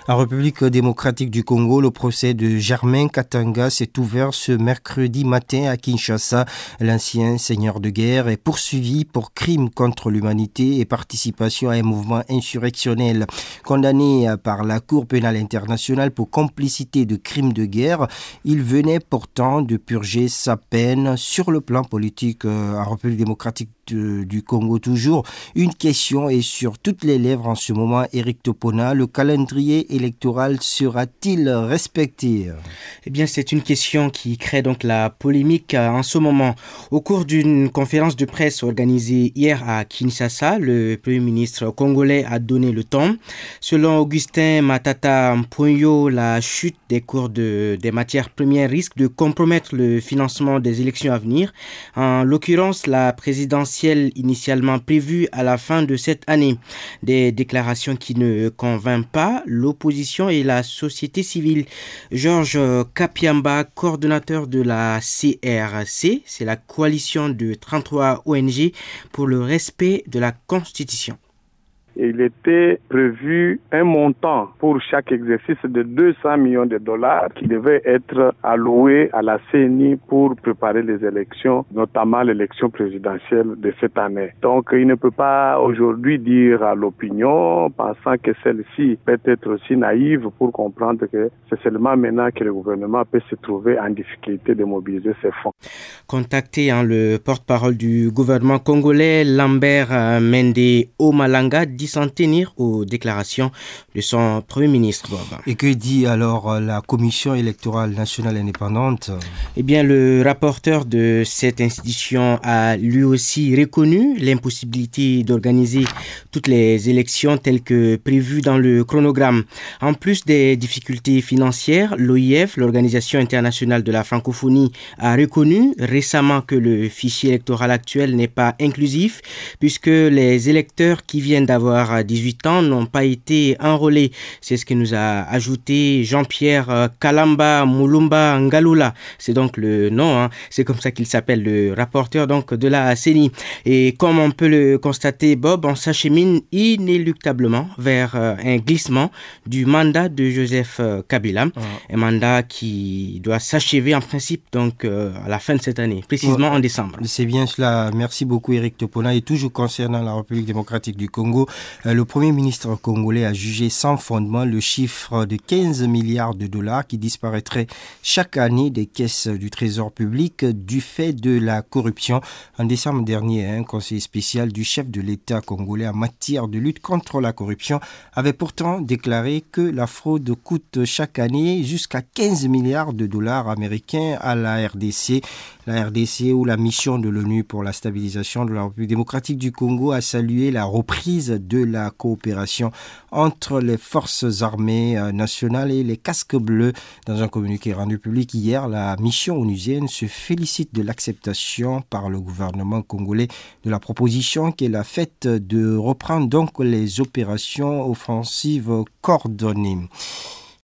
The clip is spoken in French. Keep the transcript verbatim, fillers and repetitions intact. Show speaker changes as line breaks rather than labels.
En République démocratique du Congo, le procès de Germain Katanga s'est ouvert ce mercredi matin à Kinshasa. L'ancien seigneur de guerre est poursuivi pour crime contre l'humanité et participation à un mouvement insurrectionnel. Condamné par la Cour pénale internationale pour complicité de crimes de guerre, il venait pourtant de purger sa peine. Sur le plan politique en République démocratique du Congo toujours, une question est sur toutes les lèvres en ce moment. Éric Topona, le calendrier électoral sera-t-il respecté?
Eh bien, c'est une question qui crée donc la polémique en ce moment. Au cours d'une conférence de presse organisée hier à Kinshasa, le Premier ministre congolais a donné le ton. Selon Augustin Matata Mponyo, la chute des cours de, des matières premières risque de compromettre le financement des élections à venir. En l'occurrence, la présidentielle initialement prévue à la fin de cette année. Des déclarations qui ne convainquent pas l'opposition et la société civile. Georges Kapiamba, coordonnateur de la C R C, c'est la coalition de trente-trois O N G pour le respect de la Constitution.
Il était prévu un montant pour chaque exercice de deux cents millions de dollars qui devait être alloué à la C N I pour préparer les élections, notamment l'élection présidentielle de cette année. Donc, il ne peut pas aujourd'hui dire à l'opinion, pensant que celle-ci peut être aussi naïve pour comprendre que c'est seulement maintenant que le gouvernement peut se trouver en difficulté de mobiliser ses fonds.
Contacté, hein, le porte-parole du gouvernement congolais, Lambert Mende Omalanga, dit s'en tenir aux déclarations de son Premier ministre. Bob.
Et que dit alors la Commission électorale nationale indépendante?
Eh bien, le rapporteur de cette institution a lui aussi reconnu l'impossibilité d'organiser toutes les élections telles que prévues dans le chronogramme. En plus des difficultés financières, l'O I F, l'Organisation internationale de la francophonie, a reconnu récemment que le fichier électoral actuel n'est pas inclusif puisque les électeurs qui viennent d'avoir à dix-huit ans n'ont pas été enrôlés. C'est ce que nous a ajouté Jean-Pierre Kalamba Mulumba Ngalula. C'est donc le nom, hein. C'est comme ça qu'il s'appelle, le rapporteur donc de la C N I. Et comme on peut le constater, Bob, on s'achemine inéluctablement vers un glissement du mandat de Joseph Kabila. Ah. Un mandat qui doit s'achever en principe donc à la fin de cette année, précisément ouais. en décembre.
C'est bien cela. Merci beaucoup Éric Topona. Et toujours concernant la République démocratique du Congo, le Premier ministre congolais a jugé sans fondement le chiffre de quinze milliards de dollars qui disparaîtraient chaque année des caisses du Trésor public du fait de la corruption. En décembre dernier, un conseiller spécial du chef de l'État congolais en matière de lutte contre la corruption avait pourtant déclaré que la fraude coûte chaque année jusqu'à quinze milliards de dollars américains à la R D C. La R D C ou la mission de l'ONU pour la stabilisation de la République démocratique du Congo a salué la reprise de la coopération entre les forces armées nationales et les casques bleus. Dans un communiqué rendu public hier, la mission onusienne se félicite de l'acceptation par le gouvernement congolais de la proposition qu'elle a faite de reprendre donc les opérations offensives coordonnées.